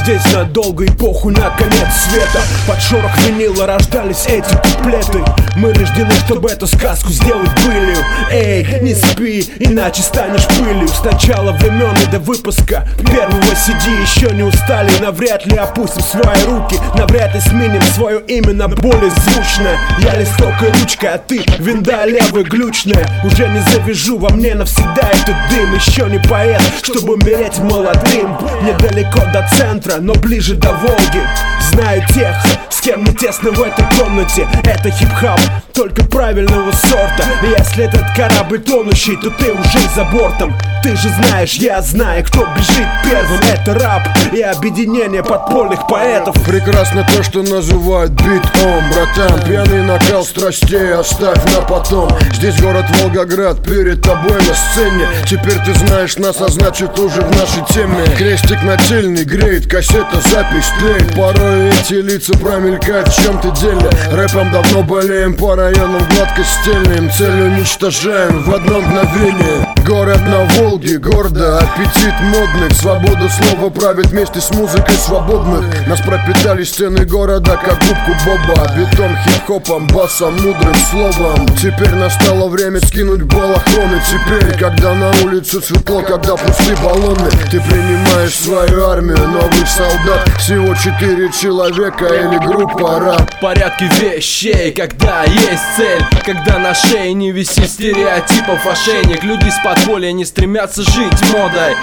здесь надолго, эпоху на конец света. Под шорох винила рождались эти куплеты. Мы рождены, чтобы эту сказку сделать былью. Эй, не спи, иначе станешь пылью. С начала времен и до выпуска первого CD еще не устали. Навряд ли опустим свои руки, навряд ли сменим свое имя на более звучное. Я листок и ручка, а ты винда левая глючная. Уже не завяжу во мне навсегда этот дым. Еще не поэт, чтобы умереть молодым. Недалеко до центра, но ближе до Волги. Знаю тех, с кем не тесно в этой комнате. Это хип-хап, только правильного сорта. Если этот корабль тонущий, то ты уже за бортом. Ты же знаешь, я знаю, кто бежит первым. Это рэп и объединение подпольных поэтов. Прекрасно то, что называют битом, братан. Пьяный накал страстей оставь на потом. Здесь город Волгоград, перед тобой на сцене. Теперь ты знаешь нас, а значит уже в нашей теме. Крестик нательный греет, кассета, запись тлеет. Порой эти лица промелькают в чем-то деле. Рэпом давно болеем, по районам гладко стельным. Цель уничтожаем в одно мгновение. Город на Волге, гордо, аппетит модных. Свобода слова правит вместе с музыкой свободных. Нас пропитали стены города, как губку Боба. Бетон, хип-хопом, басом, мудрым словом. Теперь настало время скинуть балахоны. Теперь, когда на улице светло, когда пусты баллоны, ты принимаешь свою армию новых солдат. Всего 4 человека или группа рэп. В порядке вещей, когда есть цель. Когда на шее не висит стереотипов ошейник. Люди с подполья не стремятся жить модой.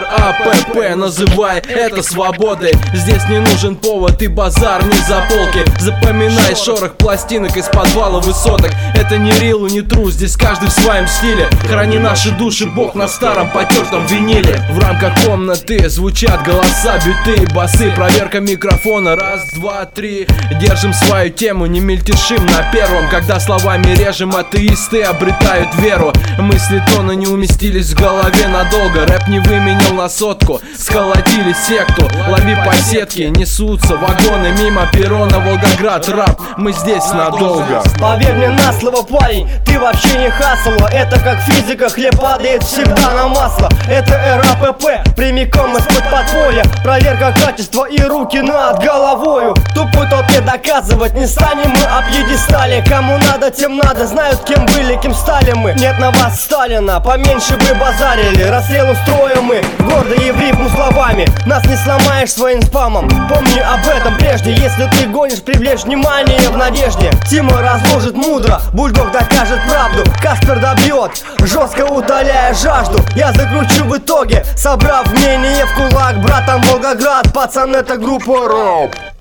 РАПП, называй это свободой. Здесь не нужен повод и базар не за полки. Запоминай шорох пластинок из подвала высоток. Это не рил и не тру, здесь каждый в своем стиле. Храни наши души, Бог, на старом потертом виниле. В рамках комнаты звучат голоса, биты и басы. Проверка микрофона, раз, два, три. Держим свою тему, не мельтешим на первом. Когда словами режем, атеисты обретают веру. Мысли тона не уместились в голове надолго. Рэп не выменял на сотку, сколотили секту. Лови по сетке, несутся вагоны мимо перрона. Волгоград, рэп, мы здесь надолго. Поверь мне на слово, парень, ты вообще не хасл. Это как физика, хлеб падает всегда на масло. Это РАПП, прямиком из-под подполья. Проверка качества и руки над головою. Тупой толпе доказывать не станем мы о пьедестале. Кому надо, тем надо, знают, кем были, кем стали мы. Нет на вас Сталина, поменьше бы базарили. Расстрел устроим мы, гордо и в рифму словами. Нас не сломаешь своим спамом, помни об этом прежде. Если ты гонишь, привлечь внимание в надежде. Тима разложит мудро, Бульдог докажет правду. Каспер добьет, жестко удаляя жажду. Я закручу в итоге, собрав мнение в кулак. Братан Волгоград, пацан, это группа рэп.